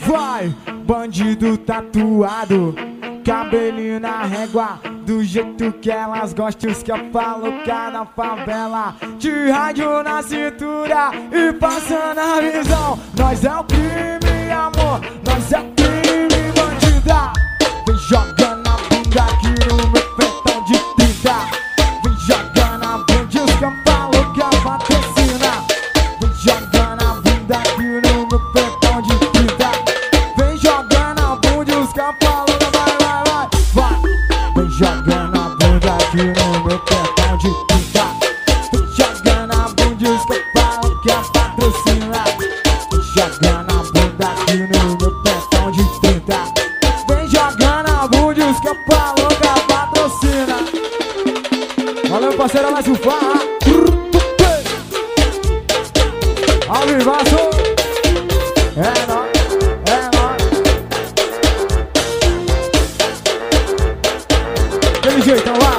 Vai, bandido tatuado, cabelinho na régua, do jeito que elas gostam, os que eu falo cá na favela. De rádio na cintura e passando a visão. Nós é o crime, amor, nós é o crime, bandida. Vem jogando a bunda aqui no meu pentão de 30. Vem jogando a bunda, os que eu falo que é patrocina. Vem jogando a bunda aqui no meu pentão de 30. Vem jogando a bunda, os que eu falo jogando a bunda aqui no meu pentão de 30. Tô jogando a bunda, os que eu falo que é patrocina. Tô jogando a bunda aqui no meu pentão de 30. Vem jogando a bunda, os que eu falo que é patrocina. Valeu, parceiro, mais um farra. Ao vivaço. É nóis. Aquele jeitão lá.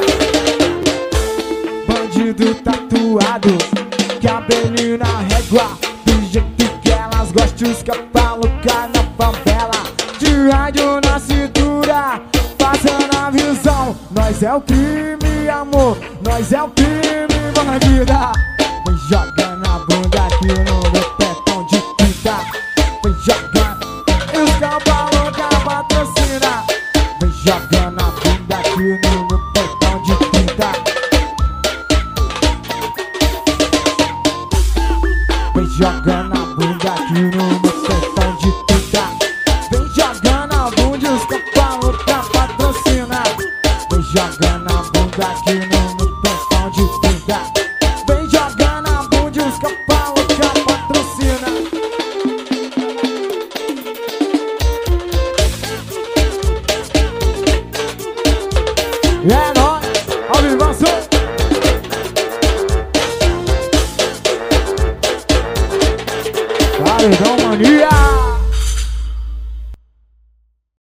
Bandido tatuado, cabelinho na régua, do jeito que elas gostam, os que eu falo cá na favela. De rádio na cintura, passando a visão. Nós é o crime, amor, nós é o crime, bandida. Vem jogando a bunda aqui no meu pentão de 30. Vem jogando, e os que eu falo que patrocina. Vem jogando a bunda aqui no meu pentão de 30. Vem jogando a bunda aqui no meu pentão de 30. Vem jogando a bunda, os que eu falo pra patrocina. Vem jogando a bunda aqui no meu pentão de 30. Vem jogando a bunda, os que eu falo pra patrocina. É nóis, ao vivaço. Paredão Mania.